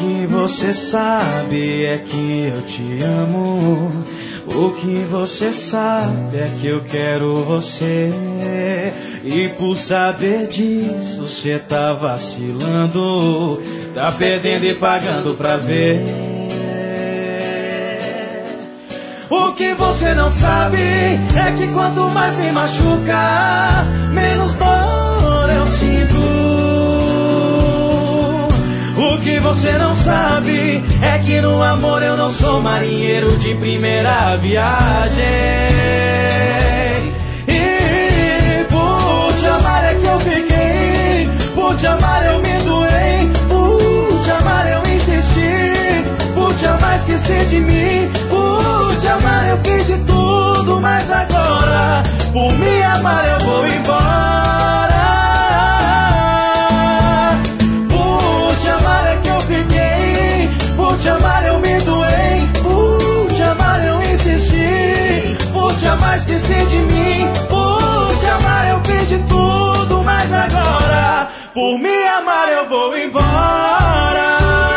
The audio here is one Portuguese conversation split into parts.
que você sabe é que eu te amo. O que você sabe é que eu quero você. E por saber disso cê tá vacilando, tá perdendo e pagando pra ver. O que você não sabe é que quanto mais me machuca, menos dor eu sinto. O que você não sabe é que no amor eu não sou marinheiro de primeira viagem. E por te amar é que eu fiquei, por te amar eu me doei, por te amar eu insisti, por te amar esqueci de mim, por te amar eu fiz de tudo, mas agora por me amar eu vou embora. Por te amar eu me doei, por te amar eu insisti, por te amar esqueci de mim, por te amar eu fiz de tudo, mas agora por me amar eu vou embora.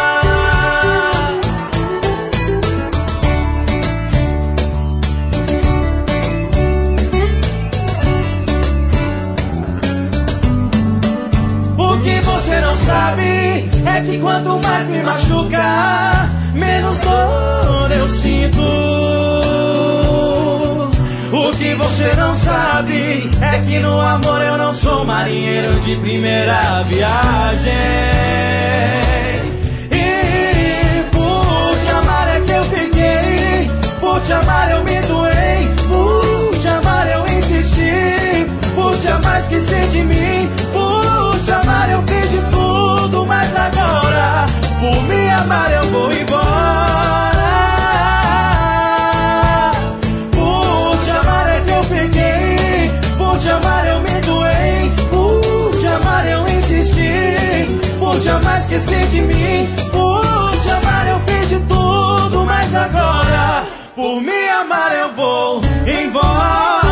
O que você não sabe é que quanto mais me machuca, menos dor eu sinto. O que você não sabe é que no amor eu não sou marinheiro de primeira viagem. E por te amar é que eu fiquei, por te amar eu me doei, por te amar eu insisti, por te amar esqueci de mim, por te amar eu fiz de tudo, mas agora por me amar eu vou embora. Por te amar é que eu fiquei, por te amar eu me doei, por te amar eu insisti, por te amar esqueci de mim, por te amar eu fiz de tudo, mas agora por me amar eu vou embora.